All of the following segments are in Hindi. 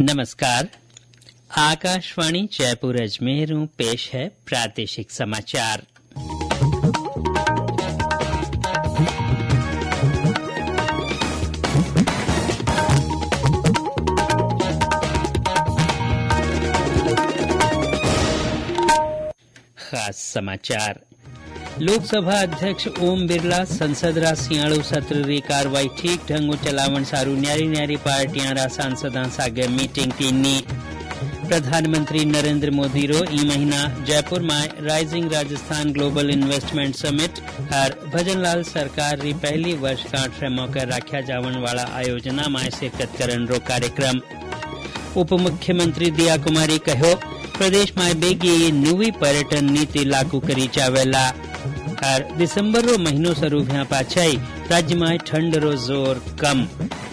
नमस्कार। आकाशवाणी जयपुर अजमेर पेश है प्रादेशिक समाचार। खास समाचार। लोकसभा अध्यक्ष ओम बिरला संसद रा सियाळु सत्र री कार्रवाई ठीक ढंग चलावण सारू न्यारी न्यारी पार्टियां रा सांसदां सागे मीटिंग कीनी। प्रधानमंत्री नरेंद्र मोदी रो ई महीना जयपुर में rising Rajasthan global investment summit और भजनलाल सरकार री पहली वर्षगांठ रे मौके राख्या जावन वाला आयोजना में शिरकत करन रो कार्यक्रम। उप मुख्यमंत्री दिया कुमारी कहो प्रदेश में बेगी नवी पर्यटन नीति लागू करी जावेला। और दिसंबर रो महीनो शुरू हुआ पाछाई राज्य में ठंड रो जोर कम।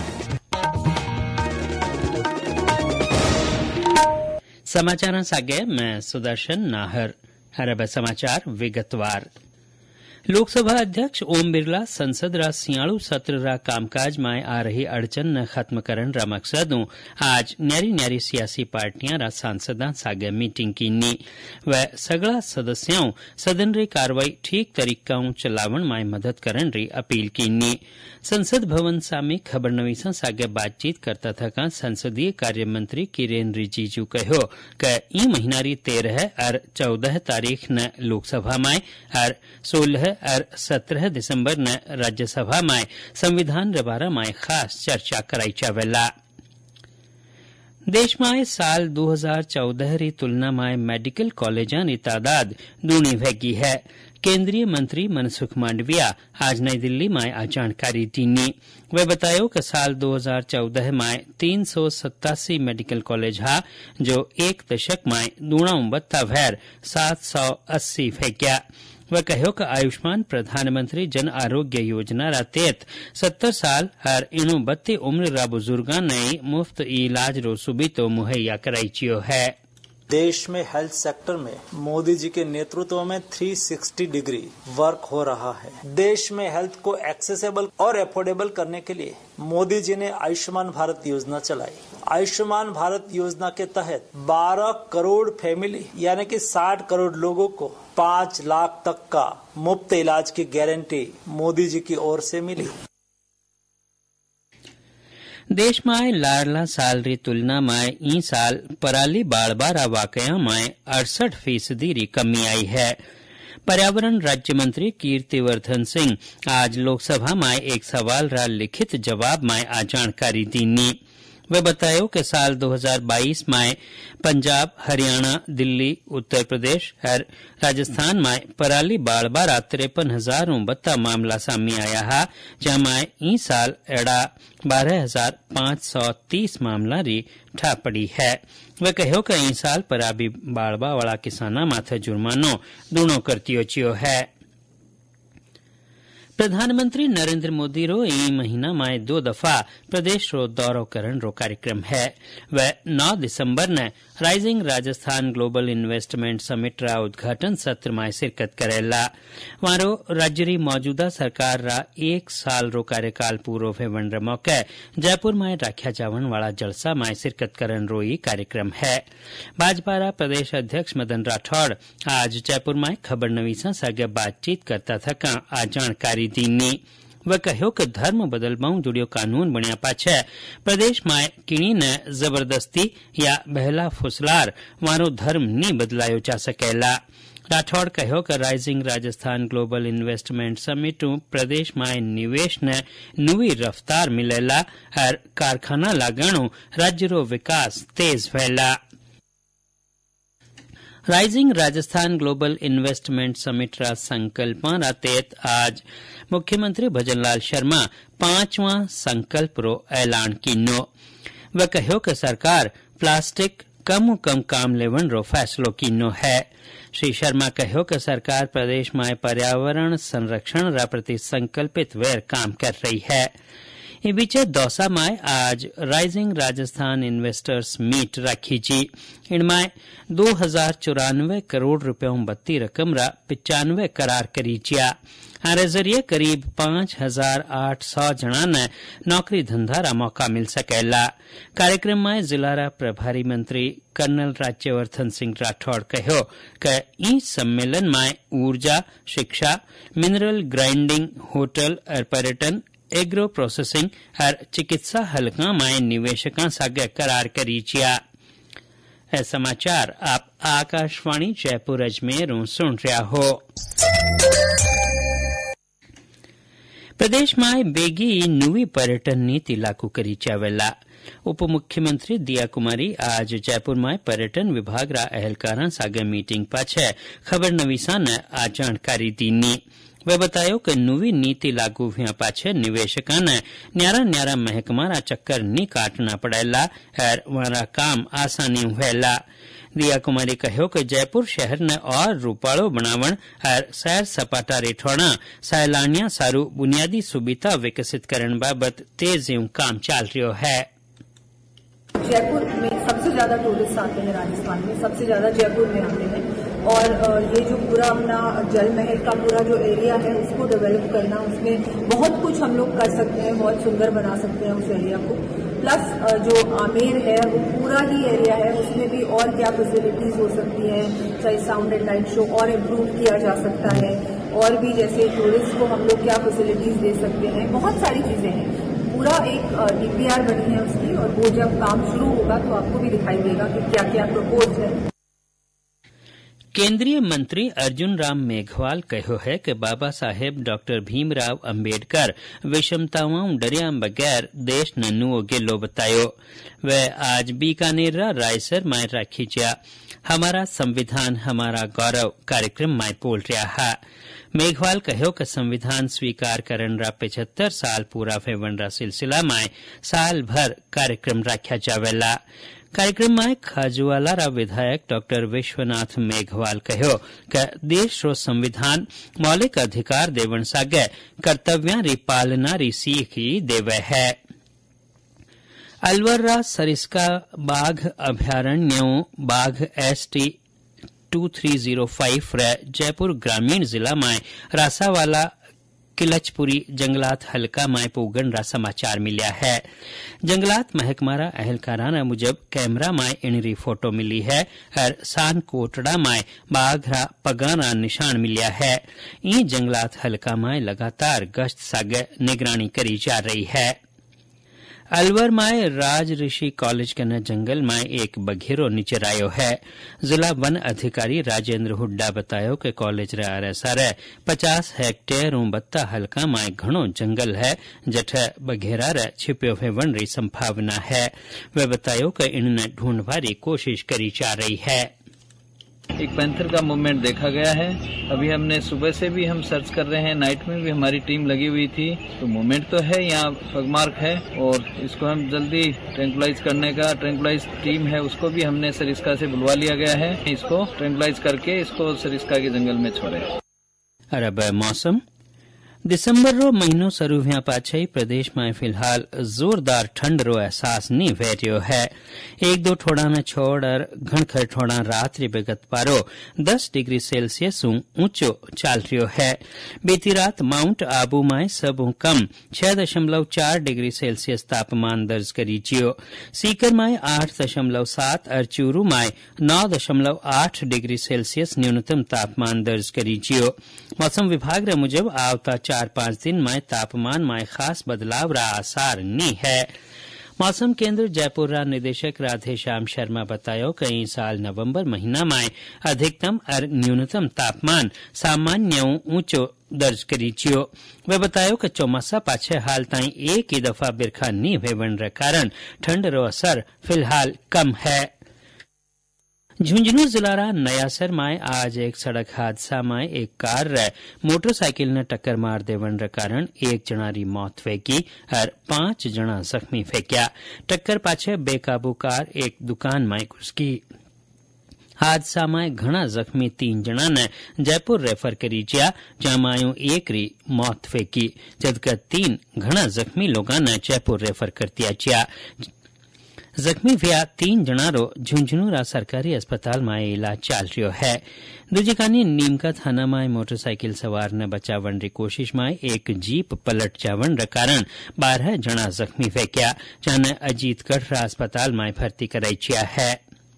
समाचार सागे मैं सुदर्शन नाहर। हरब समाचार विगतवार। लोकसभा अध्यक्ष ओम बिरला संसद रा सियाळु सत्र रा कामकाज में आ रही अड़चन न खत्म करन रा मकसदों आज न्यारी न्यारी सियासी पार्टियां रा सांसदां सागे मीटिंग कीनी। व सगला सदस्यों सदन री कार्रवाई ठीक तरीका चलावण में मदद करन री अपील कीनी। संसद भवन सामे खबरनवीसा सागे बातचीत करता थका संसदीय कार्य मंत्री किरेन रिजिजू कहो कि ई महीना री 13 और 14 तारीख न लोकसभा में और 16 और 17 दिसंबर न राज्यसभा में संविधान रे बारे में खास चर्चा कराई जावेला। देश में साल 2014 री तुलना में मेडिकल कॉलेजां री तादाद दूनी भेगी है। केंद्रीय मंत्री मनसुख मांडविया आज नई दिल्ली में आ जानकारी दीनी। वे बतायो कि साल 2014 में 387 मेडिकल कॉलेज हा जो एक दशक में दूना बत्ता भैर 780 भेग्या। वह कहो कि आयुष्मान प्रधानमंत्री जन आरोग्य योजना रा तहत 70 साल और इणु 32 उम्र रा बुजुर्गा ने मुफ्त इलाज रो सुविधा मुहैया कराई है। देश में हेल्थ सेक्टर में मोदी जी के नेतृत्व में 360 डिग्री वर्क हो रहा है। देश में हेल्थ को एक्सेसिबल और अफोर्डेबल करने के लिए मोदी जी ने आयुष्मान भारत योजना चलाई। आयुष्मान भारत योजना के तहत 12 करोड़ फैमिली यानी कि 60 करोड़ लोगों को 5 लाख तक का मुफ्त इलाज की गारंटी मोदी जी की ओर से मिली। देश में लाडला साल री तुलना में ई साल पराली बाड़बारा वाकया में 68% री कमी आई है। पर्यावरण राज्य मंत्री कीर्तिवर्धन सिंह आज लोकसभा में एक सवाल रा लिखित जवाब में आ जानकारी दीनी। वे बतायो कि साल 2022 में पंजाब, हरियाणा, दिल्ली, उत्तर प्रदेश और राजस्थान में पराली बाड़बारा 53,000 मामला सामने आया है, जहाँ ई साल एड़ा 12,530 मामला री ठापड़ी है। वे कहो कि ई साल पराली बाड़बा वाला किसाना माथे जुर्मानो दूनो करतियो चियो है। प्रधानमंत्री नरेंद्र मोदी रो ई महीना में 2 दफा प्रदेश रो दौरो करन रो कार्यक्रम है। वह 9 दिसंबर ने rising Rajasthan global investment summit रा उद्घाटन सत्र में शिरकत करेला। वारो राज्य री मौजूदा सरकार रा 1 साल रो कार्यकाल पूरो होवन रे मौके जयपुर में राख्या जावन वाला जलसा में शिरकत करन रो ई कार्यक्रम है। भाजपा रा प्रदेश अध्यक्ष मदन राठौड़ आज जयपुर में खबरनवीसा सागे बातचीत करता थका आ जानकारी दीनी। वह कहो कि धर्म बदलवाऊ जुड़ियो कानून बनिया पाछे प्रदेश में किणी ने जबरदस्ती या बहला फुसलार वारो धर्म नी बदलायो जा सकेला। राठौड़ कहो कि rising Rajasthan global investment summit प्रदेश में निवेश ने नवी रफ्तार मिलेला और कारखाना लागणु राज्य रो विकास तेज भैला। Rising Rajasthan global investment summit रा संकल्पां रा तहत आज मुख्यमंत्री भजनलाल शर्मा 5वां संकल्प रो ऐलान कीनो। वह कहो कि सरकार प्लास्टिक कम काम लेवन रो फैसलो कीनो है। श्री शर्मा कहो कि सरकार प्रदेश में पर्यावरण संरक्षण रा प्रति संकल्पित वेर काम कर रही है। इ बीचे दौसा में आज राइजिंग राजस्थान इन्वेस्टर्स मीट राखी जी। इनमें 2094 करोड़ रुपयों बत्ती रकम रा 95 करार करी जिया। आरे जरिए करीब 5,800 जणा ने नौकरी धंधा रा मौका मिल सकेला। कार्यक्रम में जिला रा प्रभारी मंत्री कर्नल राज्यवर्धन सिंह राठौड़ कहो कि ई सम्मेलन में ऊर्जा, शिक्षा, मिनरल ग्राइंडिंग, होटल और पर्यटन, एग्रो प्रोसेसिंग और चिकित्सा हलका में निवेशकों सागे करार करी चिया। ए समाचार आप आकाशवाणी जयपुर अजमेर सुन रहा हो। प्रदेश में बेगी नवी पर्यटन नीति लागू करी चावेला। उप मुख्यमंत्री दिया कुमारी आज जयपुर में पर्यटन विभाग रा अहलकारां सागे मीटिंग पाछे खबर नवीसा ने आ जानकारी दीनी। वे बतायो कि नवी नीति लागू हुआ पाछे निवेशकों ने न्यारा महकमा रा चक्कर नी काटना पड़ेला और वहां काम आसानी हुएला। दिया कुमारी कहो कि जयपुर शहर ने और रूपाळो बनावण और सैर सपाटा रेठोणा सैलानिया सारू बुनियादी सुविधा विकसित करने बाबत तेज काम चल रहा है। जयपुर में सबसे ज्यादा टूरिस्ट आते हैं, राजस्थान में सबसे ज्यादा जयपुर में आते हैं और ये जो पूरा अपना जल महल का पूरा जो एरिया है उसको डेवलप करना, उसमें बहुत कुछ हम लोग कर सकते हैं, बहुत सुंदर बना सकते हैं उस एरिया को। प्लस जो आमेर है वो पूरा ही एरिया है, उसमें भी और क्या फैसिलिटीज हो सकती हैं, चाहे साउंड एंड लाइट शो और इम्प्रूव किया जा सकता है, और भी जैसे टूरिस्ट को हम लोग क्या फैसिलिटीज दे सकते हैं, बहुत सारी चीजें हैं। पूरा एक डीपीआर बनी है उसकी और वो जब काम शुरू होगा तो आपको भी दिखाई देगा कि क्या क्या प्रपोज है। केंद्रीय मंत्री अर्जुन राम मेघवाल कहो है कि बाबा साहेब डॉक्टर भीमराव अंबेडकर विषमताओं डरिया बगैर देश नन्नुओ गेलो बतायो। वे आज बीकानेर रायसर में राखी जा हमारा संविधान हमारा गौरव कार्यक्रम में बोल रहा है। मेघवाल कहो कि संविधान स्वीकार करन रा 75 साल पूरा फेवन रा सिलसिला में साल भर कार्यक्रम रखा जावेला। कार्यक्रम में खाजुवाला रा विधायक डॉक्टर विश्वनाथ मेघवाल कहो कि देश रो संविधान मौलिक अधिकार देवन सागे कर्तव्यां री पालना री सीख ही देवे है। अलवर रा सरिस्का बाघ अभयारण्यों बाघ ST 2305 रे जयपुर ग्रामीण जिला में रासावाला किलचपुरी जंगलात हल्का में पोगन रा समाचार मिला है। जंगलात महकमारा अहलकाराना मुजब कैमरा में इनरी फोटो मिली है और सान कोटड़ा में बाघ रा पगाना निशान मिला है। इन जंगलात हल्का में लगातार गश्त सागे निगरानी करी जा रही है। अलवर में राज ऋषि कॉलेज के न जंगल में एक बघेरो नीचे आयो है। जिला वन अधिकारी राजेंद्र हुड्डा बतायो कि कॉलेज रे आरे सारे 50 हेक्टेयर बत्ता हल्का में घणो जंगल है जठे बघेरा रे छिप्यो फेवन री संभावना है। वे बतायो कि इनने ढूंढवारी कोशिश करी जा रही है। एक पैंथर का मूवमेंट देखा गया है। अभी हमने सुबह से भी हम सर्च कर रहे हैं, नाइट में भी हमारी टीम लगी हुई थी, तो मूवमेंट तो है, यहाँ पगमार्क है और इसको हम जल्दी ट्रैंकुलाइज करने का ट्रैंकुलाइज टीम है उसको भी हमने सरिस्का से बुलवा लिया गया है। इसको ट्रैंकुलाइज करके इसको सरिस्का के जंगल में छोड़े। अरब मौसम दिसंबर रो महीनो शुरू हुआ पाछे प्रदेश में फिलहाल जोरदार ठंड रो एहसास नहीं वे रह्यो है। एक दो ठोड़ा ने छोड़ और घणखर ठोड़ा रात्रि बेगत पारो 10 डिग्री सेल्सियस ऊंचो चल रह्यो है। बीती रात माउंट आबू में सबों कम 6.4 डिग्री सेल्सियस तापमान दर्ज करी जियो। सीकर में 8.7 और चूरू में 9.8 डिग्री सेल्सियस न्यूनतम तापमान दर्ज करी जियो। मौसम विभाग रे मुजब आवता 4-5 दिन में तापमान में खास बदलाव रा आसार नहीं है। मौसम केंद्र जयपुर रा निदेशक राधेश्याम शर्मा बतायो कि इस साल नवंबर महीना में अधिकतम और न्यूनतम तापमान सामान्य ऊंचो दर्ज करी जियो। वे बतायो कि चौमासा पाछे हाल ताई एक ही दफा बिरखा नहीं भेवन रे कारण ठंड रो असर फिलहाल कम है। झुंझुनू जिला रा नयासर में आज एक सड़क हादसा में एक कार रे मोटरसाइकिल ने टक्कर मार देवन रे कारण एक जना री मौत फेंकी और 5 जना जख्मी फेंक्या। टक्कर पाछे बेकाबू कार एक दुकान में घुस गई। हादसा में घना जख्मी 3 जना ने जयपुर रेफर करी जिया, जमायो एक री मौत फेंकी जबकि 3 घना जख्मी लोगों ने जयपुर रेफर कर दिया जिया। जख्मी થયા 3 જણારો ઝુંઝુનુરા સરકારી અસ્પતાલમાં ઇલાજ ચાલ રહ્યો है। दूजी कानी नीमका थाना में मोटरसाइकिल सवार ने बचावण कोशिश में एक जीप पलट जावण कारण 12 जना जख्मी फेंक्या, जाने अजीतगढ़ अस्पताल में भर्ती कराई है।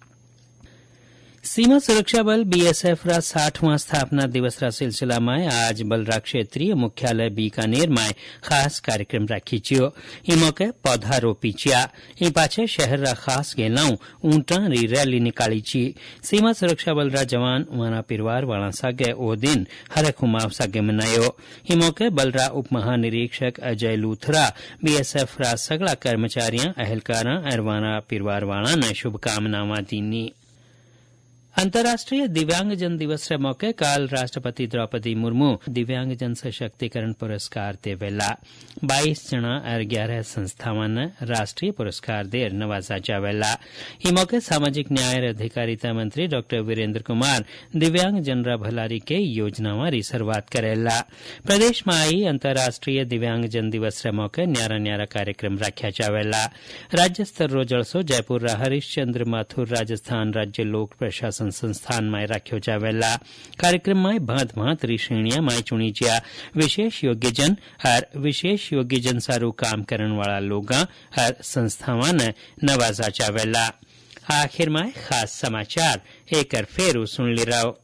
सीमा सुरक्षा बल बीएसएफ रा 60वां स्थापना दिवस रा सिलसिला में आज बलरा क्षेत्रीय मुख्यालय बीकानेर में खास कार्यक्रम राखी छियो। ई मौके पौधा रोपी छिया। ई पाछे शहर रा खास गेलाऊ ऊंटा री रैली निकाली छी। सीमा सुरक्षा बल रा जवान वाना परिवार वाला सागे ओ दिन हरखुमाव सागे मनायो। ई मौके बलरा उप महानिरीक्षक अजय लूथरा बीएसएफ रा सगला कर्मचारियां अहलकारा और वाना परिवार वाला ने शुभकामनावां दीनी। अंतर्राष्ट्रीय दिव्यांगजन दिवस रे मौके काल राष्ट्रपति द्रौपदी मुर्मू दिव्यांगजन सशक्तिकरण पुरस्कार देवेला। 22 जना और 11 संस्थावां ने राष्ट्रीय पुरस्कार देर नवाजा जावेला। ई मौके सामाजिक न्याय और अधिकारिता मंत्री डॉक्टर वीरेंद्र कुमार दिव्यांगजन रा भलारी के योजनावां री शुरुआत करेला। प्रदेश में आई अंतर्राष्ट्रीय दिव्यांगजन दिवस रे मौके न्यारा न्यारा कार्यक्रम राख्या जावेला। राज्य स्तर रो जलसो जयपुर रा हरिश्चंद्र माथुर राजस्थान राज्य लोक प्रशासन संस्थान में राख्यो जावेला। कार्यक्रम में भांत भांत री श्रेणियां में चुनी ज्या विशेष योग्यजन और विशेष योग्यजन सारू काम करने वाला लोगां और संस्थावां ने नवाजा जावेला। आखिर में खास समाचार एक फेरू सुन ली रहो।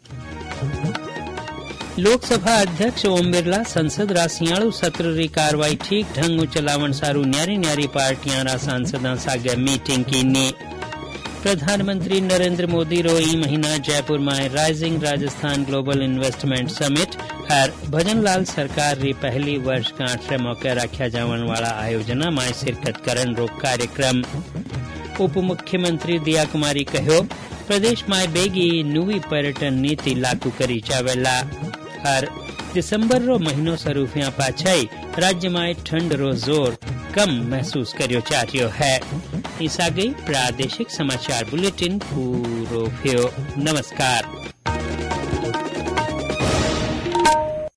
लोकसभा अध्यक्ष ओम बिरला संसद रा सियाळु सत्र री कार्रवाई ठीक ढंग चलावण सारू न्यारी न्यारी पार्टियां रा सांसदां सागे मीटिंग कीनी। प्रधानमंत्री नरेंद्र मोदी रो ई महीना जयपुर में rising Rajasthan global investment summit और भजनलाल सरकार री पहली वर्षगांठ रे मौके रख्या जावन वाला आयोजना में शिरकत करन रो कार्यक्रम। उप मुख्यमंत्री दिया कुमारी कहो प्रदेश में बेगी नवी पर्यटन नीति लागू करी जावेला। और दिसंबर रो महीनो शुरू थिया पाछाई राज्य में ठंड रो जोर कम महसूस करियो जा रह्यो है। इस आ गई प्रादेशिक समाचार बुलेटिन पूरो थियो। नमस्कार।